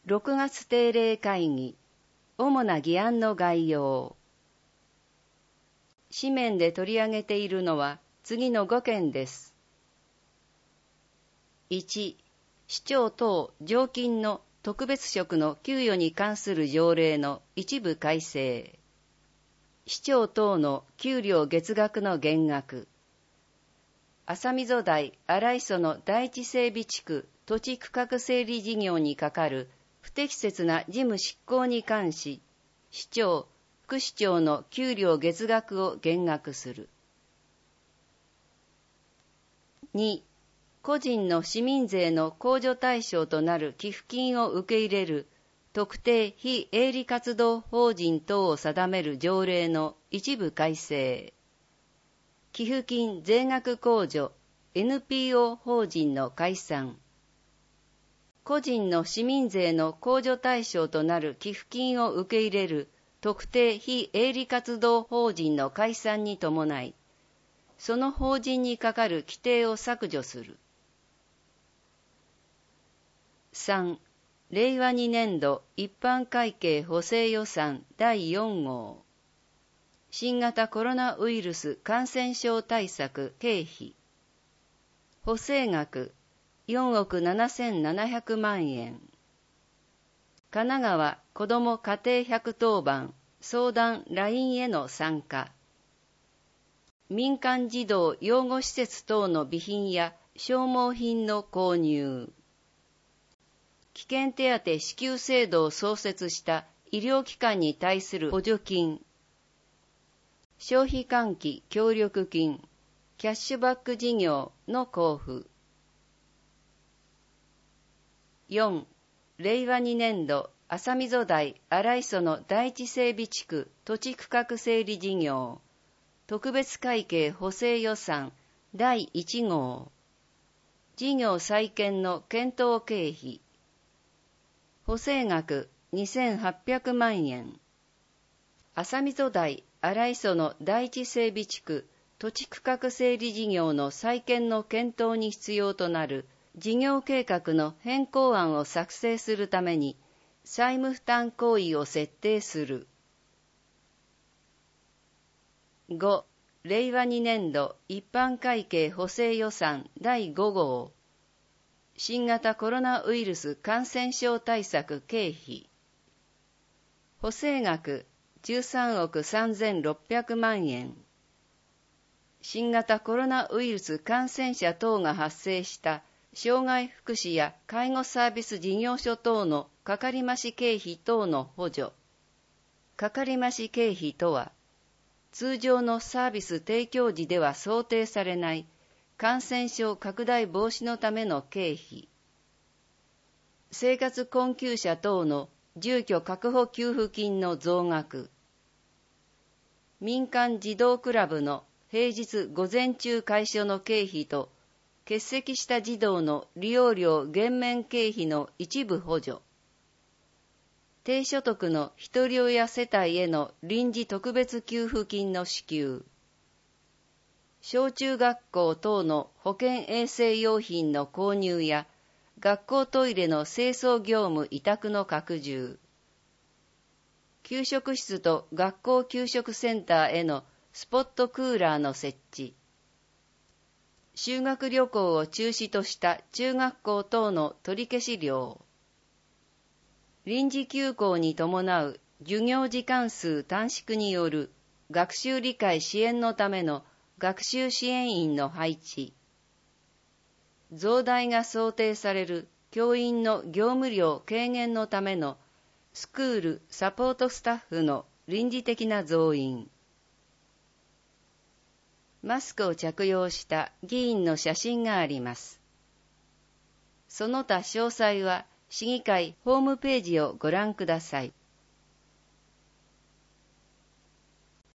6月定例会議、主な議案の概要。紙面で取り上げているのは次の5件です。1、市長等常勤の特別職の給与に関する条例の一部改正。市長等の給料月額の減額。浅溝台荒磯の第一整備地区土地区画整理事業に係る不適切な事務執行に関し、市長、副市長の給料月額を減額する。2、個人の市民税の控除対象となる寄付金を受け入れる特定非営利活動法人等を定める条例の一部改正。寄付金税額控除 NPO 法人の解散。個人の市民税の控除対象となる寄付金を受け入れる特定非営利活動法人の解散に伴い、その法人に係る規定を削除する。3、令和2年度一般会計補正予算第4号。新型コロナウイルス感染症対策経費。補正額4億7700万円。神奈川子ども家庭110番相談 LINE への参加。民間児童養護施設等の備品や消耗品の購入。危険手当支給制度を創設した医療機関に対する補助金。消費喚起協力金、キャッシュバック事業の交付。4、令和2年度浅溝台荒磯の第一整備地区土地区画整理事業特別会計補正予算第1号。事業再建の検討経費。補正額2800万円。浅溝台荒磯の第一整備地区土地区画整理事業の再建の検討に必要となる事業計画の変更案を作成するために債務負担行為を設定する。5、令和2年度一般会計補正予算第5号。新型コロナウイルス感染症対策経費。補正額13億3600万円。新型コロナウイルス感染者等が発生した障害福祉や介護サービス事業所等のかかり増し経費等の補助。かかり増し経費とは、通常のサービス提供時では想定されない感染症拡大防止のための経費。生活困窮者等の住居確保給付金の増額。民間児童クラブの平日午前中開所の経費と欠席した児童の利用料減免経費の一部補助。低所得のひとり親世帯への臨時特別給付金の支給。小中学校等の保健衛生用品の購入や学校トイレの清掃業務委託の拡充。給食室と学校給食センターへのスポットクーラーの設置。修学旅行を中止とした中学校等の取り消し料。臨時休校に伴う授業時間数短縮による学習理解支援のための学習支援員の配置。増大が想定される教員の業務量軽減のためのスクールサポートスタッフの臨時的な増員。マスクを着用した議員の写真があります。その他詳細は市議会ホームページをご覧ください。